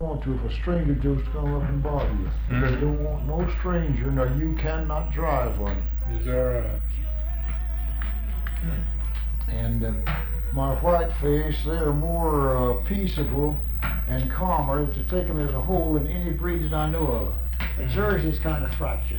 Want to if a stranger just come up and bother you. They don't want no stranger. Now you cannot drive one. Is that right? And my whitefish, they're more peaceable and calmer to take them as a whole than any breeds that I know of. A Jersey's kind of fractious.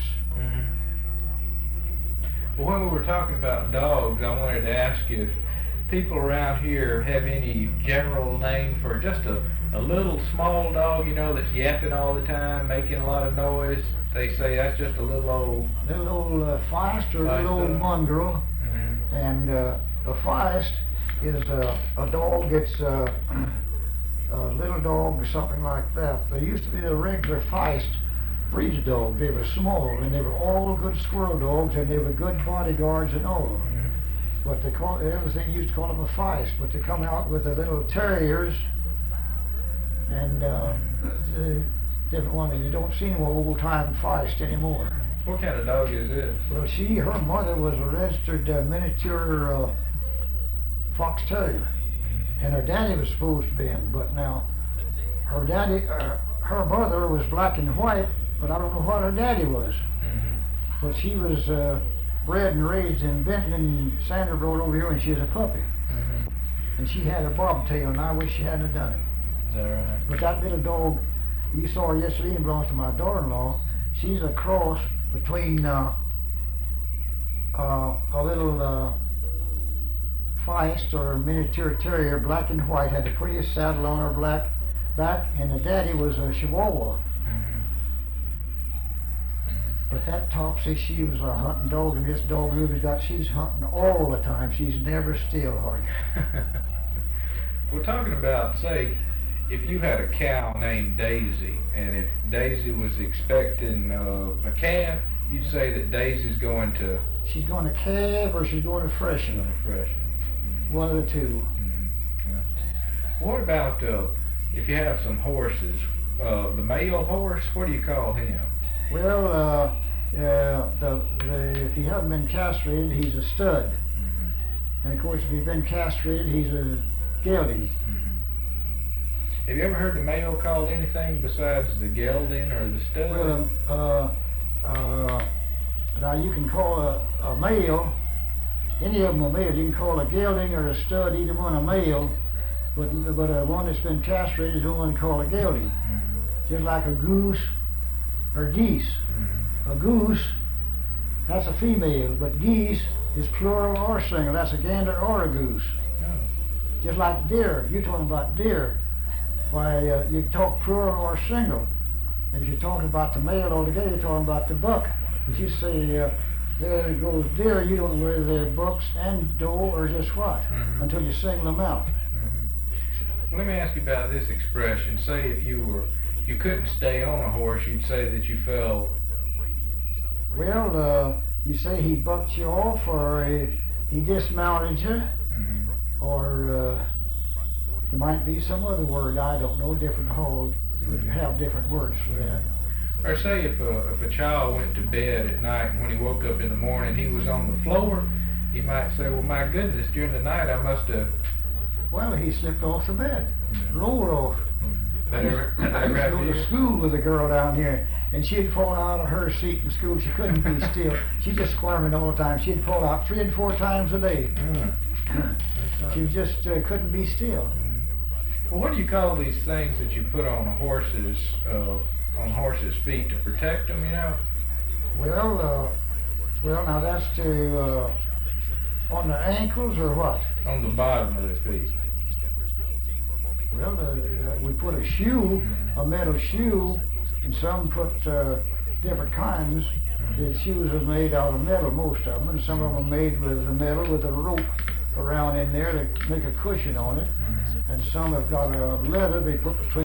Well, when we were talking about dogs, I wanted to ask you if people around here have any general name for just a little small dog, you know, that's yapping all the time, making a lot of noise. They say that's just a little old... Little old Feist or a little old mongrel. And a Feist is a dog that's a little dog or something like that. They used to be the regular Feist breed of dogs. They were small and they were all good squirrel dogs and they were good bodyguards and all. But they everything used to call them a Feist, but they come out with the little terriers and different one, and you don't see no old-time Feist anymore. What kind of dog is this? Well, her mother was a registered miniature fox terrier, and her daddy was supposed to be in, but now her mother was black and white, but I don't know what her daddy was. But she was bred and raised in Benton and Sandra Road over here when she was a puppy. And she had a bobtail, and I wish she hadn't have done it. Is that right? But that little dog you saw her yesterday and belongs to my daughter-in-law. She's a cross between a little Feist or miniature terrier, black and white, had the prettiest saddle on her black back, and the daddy was a Chihuahua. But that Topsy, she was a hunting dog, and this dog Ruby's got, she's hunting all the time. She's never still, hardly. We're talking about, say, if you had a cow named Daisy, and if Daisy was expecting a calf, you'd say that Daisy's going to... She's going to calve or she's going to freshen. One of the two. What about if you have some horses, the male horse, what do you call him? Well, if he hasn't been castrated, he's a stud. And of course, if he's been castrated, he's a gelding. Have you ever heard the male called anything besides the gelding or the stud? Well, now you can call a male, any of them a male. You can call a gelding or a stud, either one a male, but one that's been castrated is the one called a gelding. Just like a goose or geese. A goose, that's a female, but geese is plural or single. That's a gander or a goose. Just like deer, you're talking about deer. Why, you talk plural or single. And if you're talking about the male altogether, you're talking about the buck. But you say, there goes deer, you don't know whether they're bucks and doe or just what, until you single them out. Well, let me ask you about this expression. Say if you couldn't stay on a horse, you'd say that you fell... Well, you say he bucked you off, or he dismounted you, or there might be some other word, I don't know, different hold, would have different words for that. Or say if a child went to bed at night and when he woke up in the morning he was on the floor, you might say, well, my goodness, during the night I must have... Well, he slipped off the bed, rolled off. I used to go to school with a girl down here, and she'd fall out of her seat in school. She couldn't be still. She's just squirming all the time. She'd fall out 3 and 4 times a day. She just couldn't be still. Well, what do you call these things that you put on horses' feet to protect them? You know. Well, now that's to on their ankles or what? On the bottom of their feet. Well, we put a shoe, a metal shoe, and some put different kinds. The shoes are made out of metal, most of them, and some of them are made with the metal with a rope around in there to make a cushion on it. And some have got a leather they put between